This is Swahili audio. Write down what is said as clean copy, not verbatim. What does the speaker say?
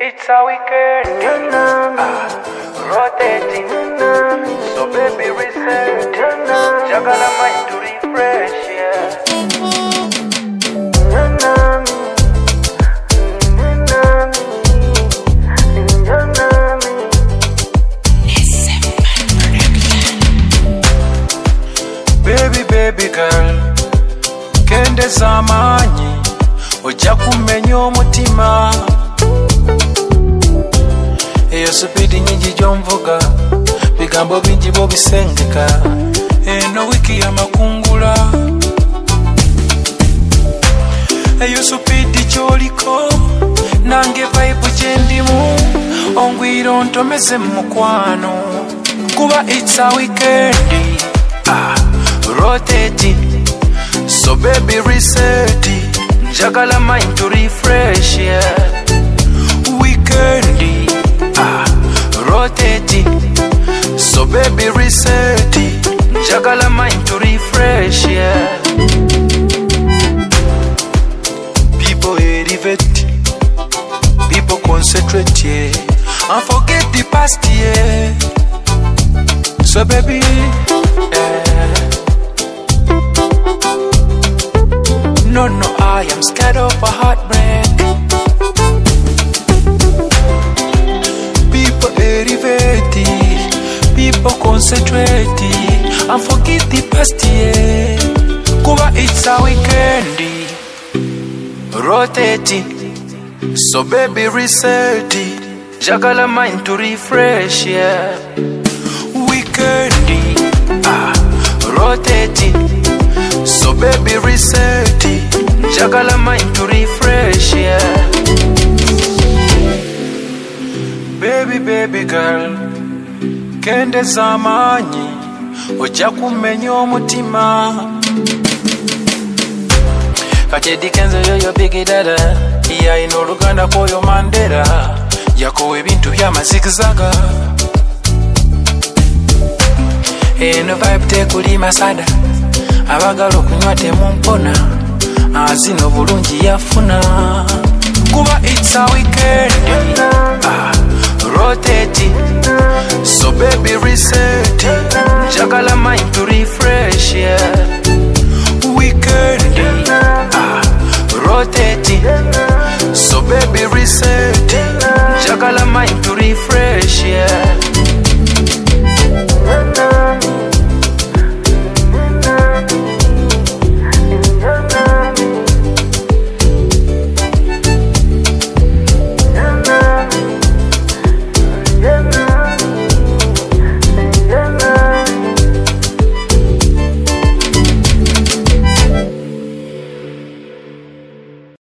It's a weekend, rotating, so baby reset, jagala mind to refresh, yeah. Baby girl, kende zamanyi, ojja kumenya omutima. Eyo supidi nyingi gy'onvuga, bigambo bingi bobisengeka, eno wiki ya makungula. Eyo supidi gy'oliko, nange vibe gyendimu, ongwira ontomeze mu mukwano, kuba it's a weekend, rotating, so baby reset, njagala mind to refresh, yeah. Weekend, rotating, so baby reset, njagala mind to refresh, yeah. People elevate, people concentrate, yeah, and forget the past, yeah. So baby, no, I am scared of a heartbreak. People elevate, people concentrate, and forget the past, yeah. Kuba it's a weekend, rotating, so baby reset, jagala mind to refresh, yeah. Weekend, rotating, so baby reset, jagala mind to refresh, yeah. Baby girl, kende zamanyi, ojja kumenya omutima. Kachedi kenzo yoyo big dada, yalina oluganda kwoyo Mandela, yakowa ebintu by'amazikizaga. Eno vibe tekuli masada, abagala okunywa temumpona, azina obulungi yafuna. Kuba it's a weekend, rotating, so baby reset, jagala mind to refresh, yeah. Weekend, rotating, so baby reset, jagala mind to refresh.